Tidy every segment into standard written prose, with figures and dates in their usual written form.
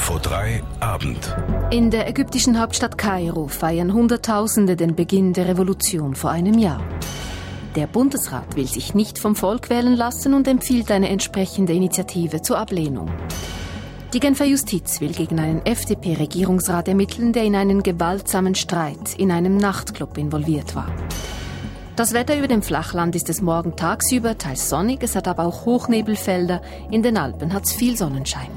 Info 3 Abend. In der ägyptischen Hauptstadt Kairo feiern Hunderttausende den Beginn der Revolution vor einem Jahr. Der Bundesrat will sich nicht vom Volk wählen lassen und empfiehlt eine entsprechende Initiative zur Ablehnung. Die Genfer Justiz will gegen einen FDP-Regierungsrat ermitteln, der in einen gewaltsamen Streit in einem Nachtclub involviert war. Das Wetter über dem Flachland ist es morgen tagsüber teils sonnig, es hat aber auch Hochnebelfelder. In den Alpen hat es viel Sonnenschein.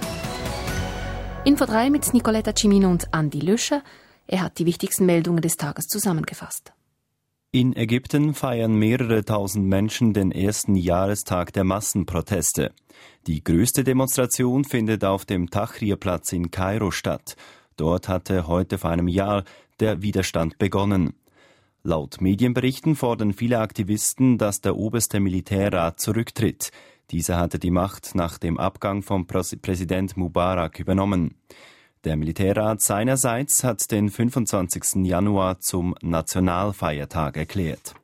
Info 3 mit Nicoletta Cimino und Andi Löscher. Er hat die wichtigsten Meldungen des Tages zusammengefasst. In Ägypten feiern mehrere tausend Menschen den ersten Jahrestag der Massenproteste. Die größte Demonstration findet auf dem Tahrir-Platz in Kairo statt. Dort hatte heute vor einem Jahr der Widerstand begonnen. Laut Medienberichten fordern viele Aktivisten, dass der oberste Militärrat zurücktritt. Dieser hatte die Macht nach dem Abgang von Präsident Mubarak übernommen. Der Militärrat seinerseits hat den 25. Januar zum Nationalfeiertag erklärt.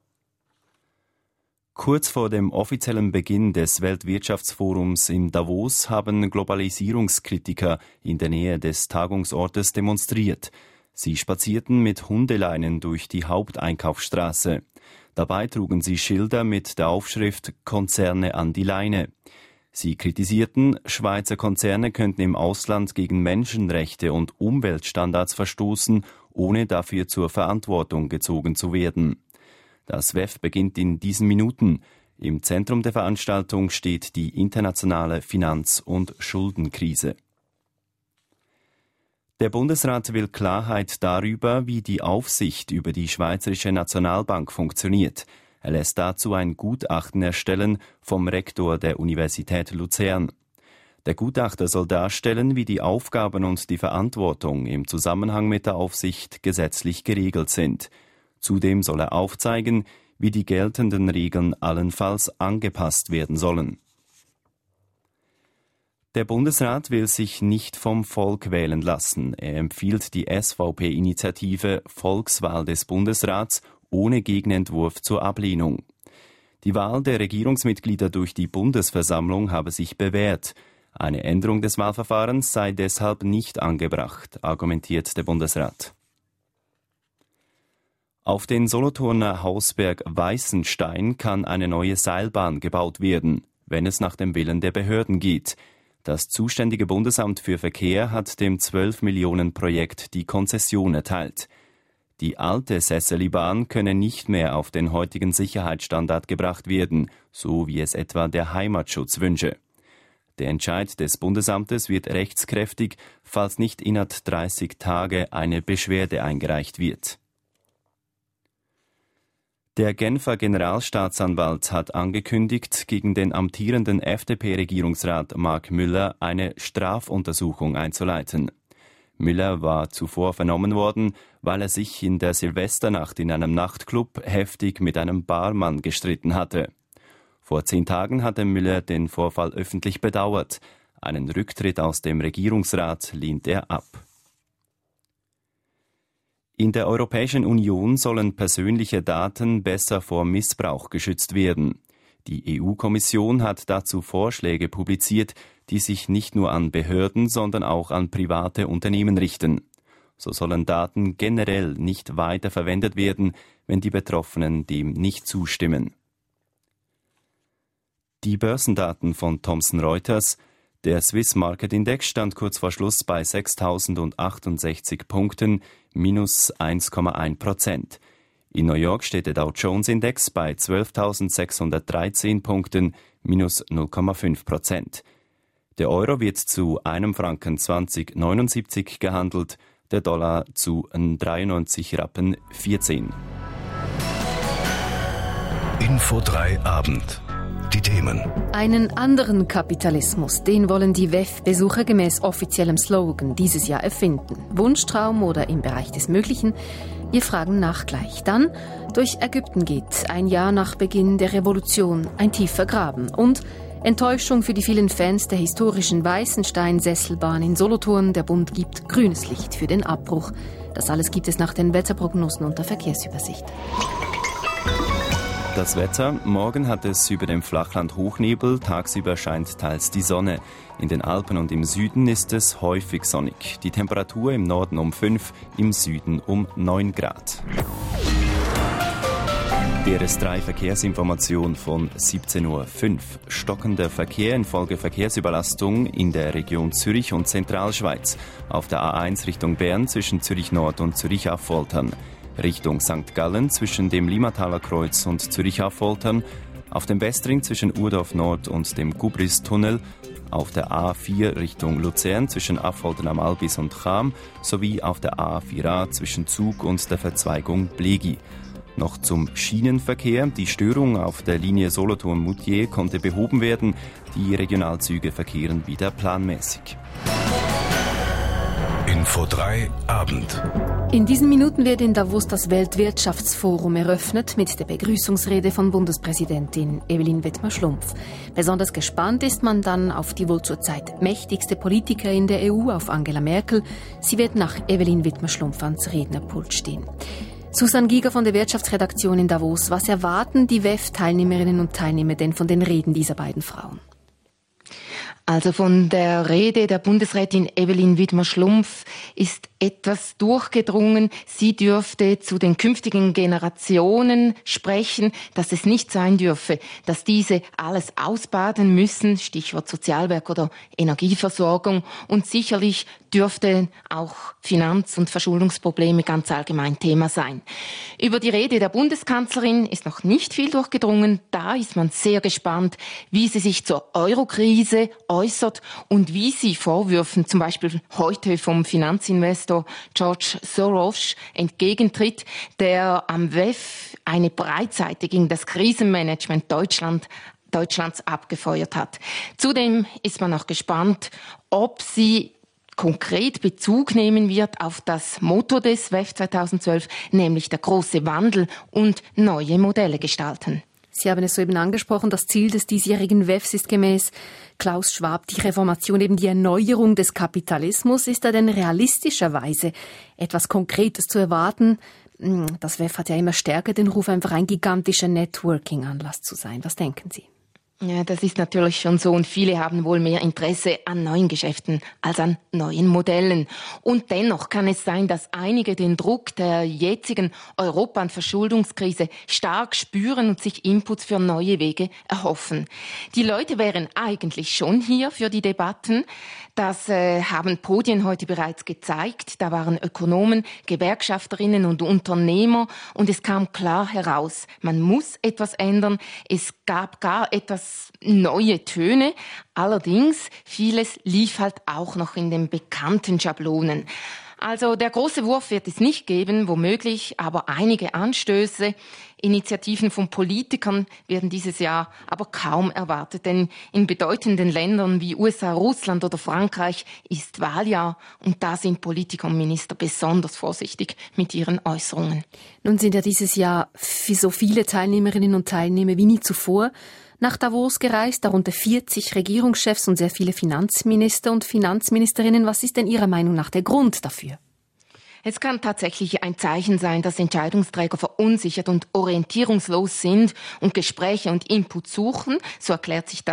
Kurz vor dem offiziellen Beginn des Weltwirtschaftsforums in Davos haben Globalisierungskritiker in der Nähe des Tagungsortes demonstriert. Sie spazierten mit Hundeleinen durch die Haupteinkaufsstraße. Dabei trugen sie Schilder mit der Aufschrift »Konzerne an die Leine«. Sie kritisierten, Schweizer Konzerne könnten im Ausland gegen Menschenrechte und Umweltstandards verstoßen, ohne dafür zur Verantwortung gezogen zu werden. Das WEF beginnt in diesen Minuten. Im Zentrum der Veranstaltung steht die internationale Finanz- und Schuldenkrise. Der Bundesrat will Klarheit darüber, wie die Aufsicht über die Schweizerische Nationalbank funktioniert. Er lässt dazu ein Gutachten erstellen vom Rektor der Universität Luzern. Der Gutachter soll darstellen, wie die Aufgaben und die Verantwortung im Zusammenhang mit der Aufsicht gesetzlich geregelt sind. Zudem soll er aufzeigen, wie die geltenden Regeln allenfalls angepasst werden sollen. Der Bundesrat will sich nicht vom Volk wählen lassen. Er empfiehlt die SVP-Initiative Volkswahl des Bundesrats ohne Gegenentwurf zur Ablehnung. Die Wahl der Regierungsmitglieder durch die Bundesversammlung habe sich bewährt. Eine Änderung des Wahlverfahrens sei deshalb nicht angebracht, argumentiert der Bundesrat. Auf den Solothurner Hausberg Weißenstein kann eine neue Seilbahn gebaut werden, wenn es nach dem Willen der Behörden geht. Das zuständige Bundesamt für Verkehr hat dem 12-Millionen-Projekt die Konzession erteilt. Die alte Sesselibahn könne nicht mehr auf den heutigen Sicherheitsstandard gebracht werden, so wie es etwa der Heimatschutz wünsche. Der Entscheid des Bundesamtes wird rechtskräftig, falls nicht innerhalb 30 Tage eine Beschwerde eingereicht wird. Der Genfer Generalstaatsanwalt hat angekündigt, gegen den amtierenden FDP-Regierungsrat Mark Müller eine Strafuntersuchung einzuleiten. Müller war zuvor vernommen worden, weil er sich in der Silvesternacht in einem Nachtclub heftig mit einem Barmann gestritten hatte. Vor 10 Tagen hatte Müller den Vorfall öffentlich bedauert. Einen Rücktritt aus dem Regierungsrat lehnt er ab. In der Europäischen Union sollen persönliche Daten besser vor Missbrauch geschützt werden. Die EU-Kommission hat dazu Vorschläge publiziert, die sich nicht nur an Behörden, sondern auch an private Unternehmen richten. So sollen Daten generell nicht weiter verwendet werden, wenn die Betroffenen dem nicht zustimmen. Die Börsendaten von Thomson Reuters. Der Swiss Market Index stand kurz vor Schluss bei 6.068 Punkten, minus 1,1%. In New York steht der Dow Jones Index bei 12.613 Punkten, minus 0,5%. Der Euro wird zu einem Franken 20,79 gehandelt, der Dollar zu 93 Rappen 14. Info 3 Abend. Die Themen. Einen anderen Kapitalismus, den wollen die WEF-Besucher gemäß offiziellem Slogan dieses Jahr erfinden. Wunschtraum oder im Bereich des Möglichen? Wir fragen nach gleich. Dann, durch Ägypten geht, ein Jahr nach Beginn der Revolution, ein tiefer Graben. Und Enttäuschung für die vielen Fans der historischen Weißenstein-Sesselbahn in Solothurn. Der Bund gibt grünes Licht für den Abbruch. Das alles gibt es nach den Wetterprognosen und der Verkehrsübersicht. Das Wetter. Morgen hat es über dem Flachland Hochnebel, tagsüber scheint teils die Sonne. In den Alpen und im Süden ist es häufig sonnig. Die Temperatur im Norden um 5, im Süden um 9 Grad. DRS3 Verkehrsinformation von 17.05 Uhr. Stockender Verkehr infolge Verkehrsüberlastung in der Region Zürich und Zentralschweiz. Auf der A1 Richtung Bern zwischen Zürich Nord und Zürich Affoltern. Richtung St. Gallen zwischen dem Limmataler Kreuz und Zürich Affoltern. Auf dem Westring zwischen Urdorf Nord und dem Gubristunnel. Auf der A4 Richtung Luzern zwischen Affoltern am Albis und Cham. Sowie auf der A4a zwischen Zug und der Verzweigung Blegi. Noch zum Schienenverkehr. Die Störung auf der Linie Solothurn-Moutier konnte behoben werden. Die Regionalzüge verkehren wieder planmäßig. Info 3 Abend. In diesen Minuten wird in Davos das Weltwirtschaftsforum eröffnet mit der Begrüßungsrede von Bundespräsidentin Evelyn Wittmer-Schlumpf. Besonders gespannt ist man dann auf die wohl zurzeit mächtigste Politikerin der EU, auf Angela Merkel. Sie wird nach Evelyn Wittmer-Schlumpf ans Rednerpult stehen. Susan Giger von der Wirtschaftsredaktion in Davos. Was erwarten die WEF-Teilnehmerinnen und Teilnehmer denn von den Reden dieser beiden Frauen? Also von der Rede der Bundesrätin Evelyn Wittmer-Schlumpf ist etwas durchgedrungen. Sie dürfte zu den künftigen Generationen sprechen, dass es nicht sein dürfe, dass diese alles ausbaden müssen, Stichwort Sozialwerk oder Energieversorgung. Und sicherlich dürfte auch Finanz- und Verschuldungsprobleme ganz allgemein Thema sein. Über die Rede der Bundeskanzlerin ist noch nicht viel durchgedrungen. Da ist man sehr gespannt, wie sie sich zur Eurokrise äußert und wie sie Vorwürfen, zum Beispiel heute vom Finanzinvestor George Soros, entgegentritt, der am WEF eine Breitseite gegen das Krisenmanagement Deutschlands abgefeuert hat. Zudem ist man auch gespannt, ob sie konkret Bezug nehmen wird auf das Motto des WEF 2012, nämlich der große Wandel und neue Modelle gestalten. Sie haben es soeben angesprochen, das Ziel des diesjährigen WEFs ist gemäß Klaus Schwab die Reformation, eben die Erneuerung des Kapitalismus. Ist da denn realistischerweise etwas Konkretes zu erwarten? Das WEF hat ja immer stärker den Ruf, einfach ein gigantischer Networking-Anlass zu sein. Was denken Sie? Ja, das ist natürlich schon so und viele haben wohl mehr Interesse an neuen Geschäften als an neuen Modellen. Und dennoch kann es sein, dass einige den Druck der jetzigen Europa- und Verschuldungskrise stark spüren und sich Inputs für neue Wege erhoffen. Die Leute wären eigentlich schon hier für die Debatten. Das haben Podien heute bereits gezeigt. Da waren Ökonomen, Gewerkschafterinnen und Unternehmer und es kam klar heraus, man muss etwas ändern. Es gab gar etwas neue Töne. Allerdings, vieles lief halt auch noch in den bekannten Schablonen. Also der große Wurf wird es nicht geben, womöglich, aber einige Anstöße, Initiativen von Politikern werden dieses Jahr aber kaum erwartet, denn in bedeutenden Ländern wie USA, Russland oder Frankreich ist Wahljahr und da sind Politiker und Minister besonders vorsichtig mit ihren Äußerungen. Nun sind ja dieses Jahr für so viele Teilnehmerinnen und Teilnehmer wie nie zuvor nach Davos gereist, darunter 40 Regierungschefs und sehr viele Finanzminister und Finanzministerinnen. Was ist denn Ihrer Meinung nach der Grund dafür? Es kann tatsächlich ein Zeichen sein, dass Entscheidungsträger verunsichert und orientierungslos sind und Gespräche und Input suchen. So erklärt sich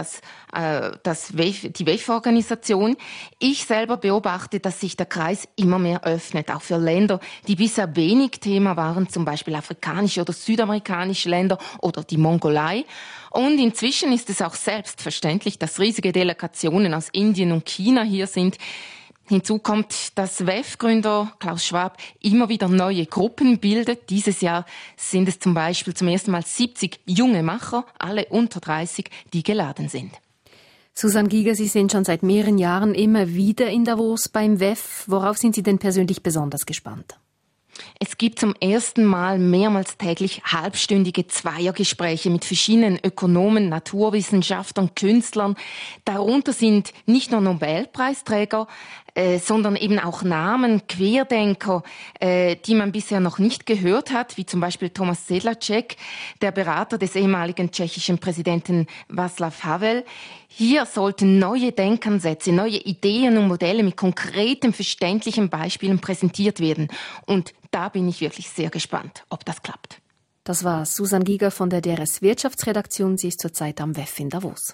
die WEF-Organisation. Ich selber beobachte, dass sich der Kreis immer mehr öffnet, auch für Länder, die bisher wenig Thema waren, zum Beispiel afrikanische oder südamerikanische Länder oder die Mongolei. Und inzwischen ist es auch selbstverständlich, dass riesige Delegationen aus Indien und China hier sind. Hinzu kommt, dass WEF-Gründer Klaus Schwab immer wieder neue Gruppen bildet. Dieses Jahr sind es zum Beispiel zum ersten Mal 70 junge Macher, alle unter 30, die geladen sind. Susan Giger, Sie sind schon seit mehreren Jahren immer wieder in Davos beim WEF. Worauf sind Sie denn persönlich besonders gespannt? Es gibt zum ersten Mal mehrmals täglich halbstündige Zweiergespräche mit verschiedenen Ökonomen, Naturwissenschaftlern, Künstlern. Darunter sind nicht nur Nobelpreisträger, sondern eben auch Namen, Querdenker, die man bisher noch nicht gehört hat, wie zum Beispiel Thomas Sedlacek, der Berater des ehemaligen tschechischen Präsidenten Václav Havel. Hier sollten neue Denkansätze, neue Ideen und Modelle mit konkreten, verständlichen Beispielen präsentiert werden. Und da bin ich wirklich sehr gespannt, ob das klappt. Das war Susan Giger von der DRS Wirtschaftsredaktion. Sie ist zurzeit am WEF in Davos.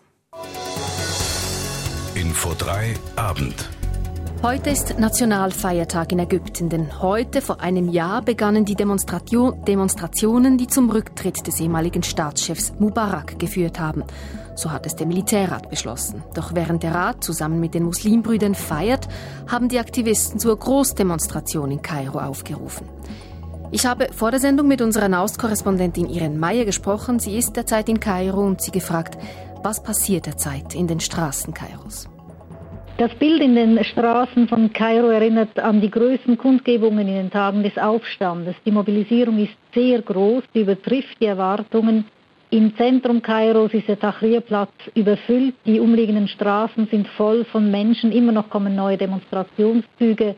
Info 3 Abend. Heute ist Nationalfeiertag in Ägypten, denn heute, vor einem Jahr, begannen die Demonstrationen, die zum Rücktritt des ehemaligen Staatschefs Mubarak geführt haben. So hat es der Militärrat beschlossen. Doch während der Rat zusammen mit den Muslimbrüdern feiert, haben die Aktivisten zur Großdemonstration in Kairo aufgerufen. Ich habe vor der Sendung mit unserer Nahostkorrespondentin Irene Meyer gesprochen. Sie ist derzeit in Kairo und sie gefragt, was passiert derzeit in den Straßen Kairos? Das Bild in den Straßen von Kairo erinnert an die größten Kundgebungen in den Tagen des Aufstandes. Die Mobilisierung ist sehr groß, sie übertrifft die Erwartungen. Im Zentrum Kairos ist der Tahrir-Platz überfüllt, die umliegenden Straßen sind voll von Menschen, immer noch kommen neue Demonstrationszüge.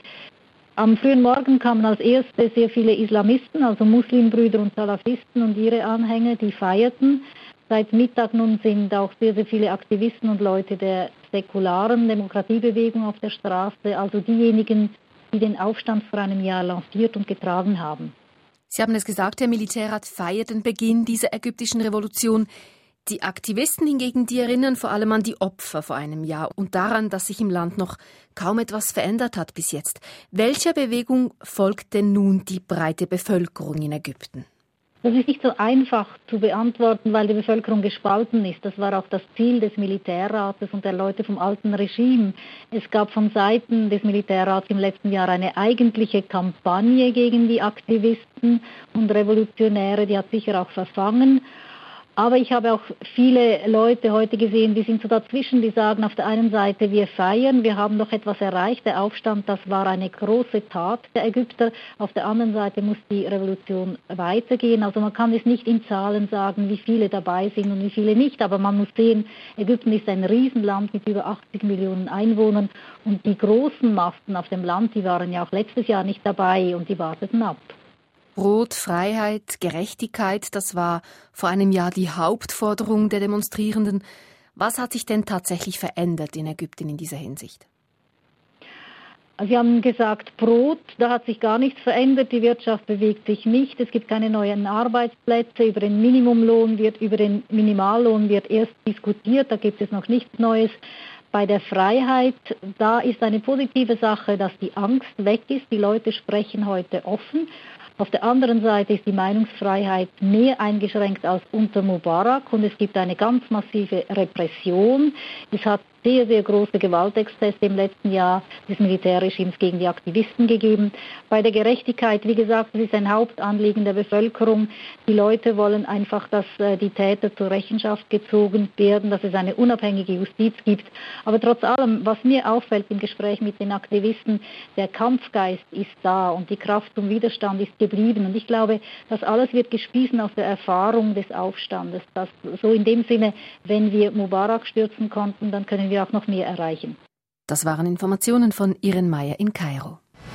Am frühen Morgen kamen als erste sehr viele Islamisten, also Muslimbrüder und Salafisten und ihre Anhänger, die feierten. Seit Mittag nun sind auch sehr, sehr viele Aktivisten und Leute der säkularen Demokratiebewegung auf der Straße, also diejenigen, die den Aufstand vor einem Jahr lanciert und getragen haben. Sie haben es gesagt, der Militärrat feiert den Beginn dieser ägyptischen Revolution. Die Aktivisten hingegen, die erinnern vor allem an die Opfer vor einem Jahr und daran, dass sich im Land noch kaum etwas verändert hat bis jetzt. Welcher Bewegung folgt denn nun die breite Bevölkerung in Ägypten? Das ist nicht so einfach zu beantworten, weil die Bevölkerung gespalten ist. Das war auch das Ziel des Militärrates und der Leute vom alten Regime. Es gab von Seiten des Militärrats im letzten Jahr eine eigentliche Kampagne gegen die Aktivisten und Revolutionäre, die hat sicher auch verfangen. Aber ich habe auch viele Leute heute gesehen, die sind so dazwischen, die sagen auf der einen Seite, wir feiern, wir haben doch etwas erreicht, der Aufstand, das war eine große Tat der Ägypter. Auf der anderen Seite muss die Revolution weitergehen. Also man kann es nicht in Zahlen sagen, wie viele dabei sind und wie viele nicht, aber man muss sehen, Ägypten ist ein Riesenland mit über 80 Millionen Einwohnern und die großen Massen auf dem Land, die waren ja auch letztes Jahr nicht dabei und die warteten ab. Brot, Freiheit, Gerechtigkeit, das war vor einem Jahr die Hauptforderung der Demonstrierenden. Was hat sich denn tatsächlich verändert in Ägypten in dieser Hinsicht? Sie haben gesagt, Brot, da hat sich gar nichts verändert, die Wirtschaft bewegt sich nicht, es gibt keine neuen Arbeitsplätze, über den über den Minimallohn wird erst diskutiert, da gibt es noch nichts Neues. Bei der Freiheit, da ist eine positive Sache, dass die Angst weg ist, die Leute sprechen heute offen. Auf der anderen Seite ist die Meinungsfreiheit mehr eingeschränkt als unter Mubarak und es gibt eine ganz massive Repression. Es hat sehr, sehr große Gewaltexzesse im letzten Jahr des Militärregimes gegen die Aktivisten gegeben. Bei der Gerechtigkeit, wie gesagt, das ist ein Hauptanliegen der Bevölkerung. Die Leute wollen einfach, dass die Täter zur Rechenschaft gezogen werden, dass es eine unabhängige Justiz gibt. Aber trotz allem, was mir auffällt im Gespräch mit den Aktivisten, der Kampfgeist ist da und die Kraft zum Widerstand ist geblieben. Und ich glaube, das alles wird gespiesen aus der Erfahrung des Aufstandes. Dass so in dem Sinne, wenn wir Mubarak stürzen konnten, dann können wir auch noch mehr erreichen. Das waren Informationen von Irene Meyer in Kairo.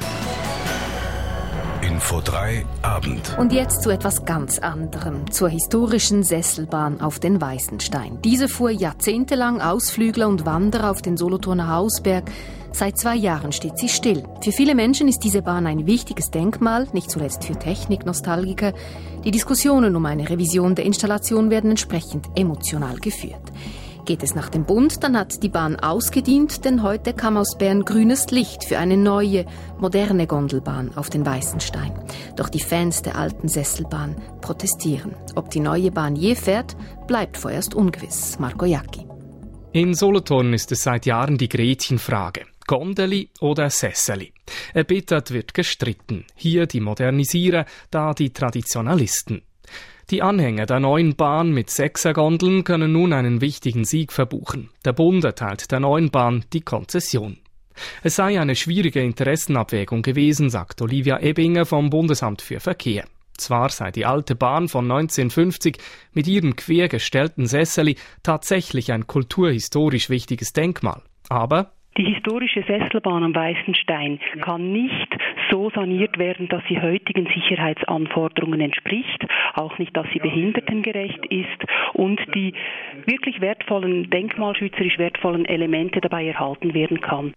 Info 3 Abend. Und jetzt zu etwas ganz anderem, zur historischen Sesselbahn auf den Weißenstein. Diese fuhr jahrzehntelang Ausflügler und Wanderer auf den Solothurner Hausberg. Seit 2 Jahren steht sie still. Für viele Menschen ist diese Bahn ein wichtiges Denkmal, nicht zuletzt für Techniknostalgiker. Die Diskussionen um eine Revision der Installation werden entsprechend emotional geführt. Geht es nach dem Bund, dann hat die Bahn ausgedient, denn heute kam aus Bern grünes Licht für eine neue, moderne Gondelbahn auf den Weißenstein. Doch die Fans der alten Sesselbahn protestieren. Ob die neue Bahn je fährt, bleibt vorerst ungewiss. Marco Jacki. In Solothurn ist es seit Jahren die Gretchenfrage. Gondeli oder Sesseli? Erbittert wird gestritten. Hier die Modernisierer, da die Traditionalisten. Die Anhänger der neuen Bahn mit 6er-Gondeln können nun einen wichtigen Sieg verbuchen. Der Bund erteilt der neuen Bahn die Konzession. Es sei eine schwierige Interessenabwägung gewesen, sagt Olivia Ebinger vom Bundesamt für Verkehr. Zwar sei die alte Bahn von 1950 mit ihrem quergestellten Sesseli tatsächlich ein kulturhistorisch wichtiges Denkmal, aber die historische Sesselbahn am Weißenstein kann nicht so saniert werden, dass sie heutigen Sicherheitsanforderungen entspricht, auch nicht, dass sie behindertengerecht ist und die wirklich wertvollen, denkmalschützerisch wertvollen Elemente dabei erhalten werden kann.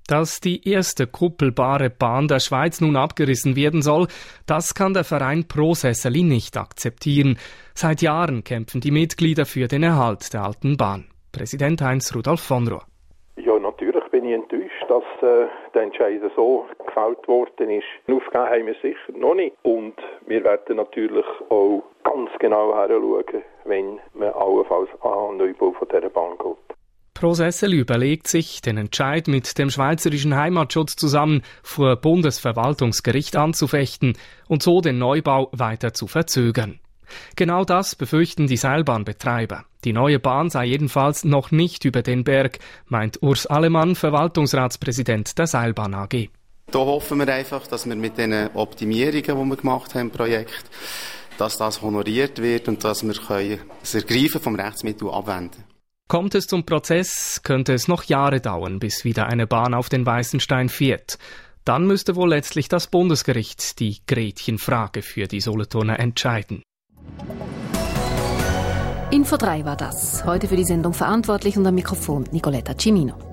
Dass die erste kuppelbare Bahn der Schweiz nun abgerissen werden soll, das kann der Verein Pro Sesseli nicht akzeptieren. Seit Jahren kämpfen die Mitglieder für den Erhalt der alten Bahn. Präsident Heinz-Rudolf von Rohr. Ja, natürlich bin ich enttäuscht, dass der Entscheid so gefällt worden ist. Aufgegeben haben wir sicher noch nicht. Und wir werden natürlich auch ganz genau hinschauen, wenn man allenfalls an den Neubau von dieser Bahn geht. Pro Sesseli überlegt sich, den Entscheid mit dem Schweizerischen Heimatschutz zusammen vor Bundesverwaltungsgericht anzufechten und so den Neubau weiter zu verzögern. Genau das befürchten die Seilbahnbetreiber. Die neue Bahn sei jedenfalls noch nicht über den Berg, meint Urs Alemann, Verwaltungsratspräsident der Seilbahn AG. Da hoffen wir einfach, dass wir mit den Optimierungen, die wir gemacht haben im Projekt, dass das honoriert wird und dass wir das Ergreifen vom Rechtsmittel abwenden können. Kommt es zum Prozess, könnte es noch Jahre dauern, bis wieder eine Bahn auf den Weissenstein fährt. Dann müsste wohl letztlich das Bundesgericht die Gretchenfrage für die Solothurner entscheiden. Info 3 war das. Heute für die Sendung verantwortlich und am Mikrofon Nicoletta Cimino.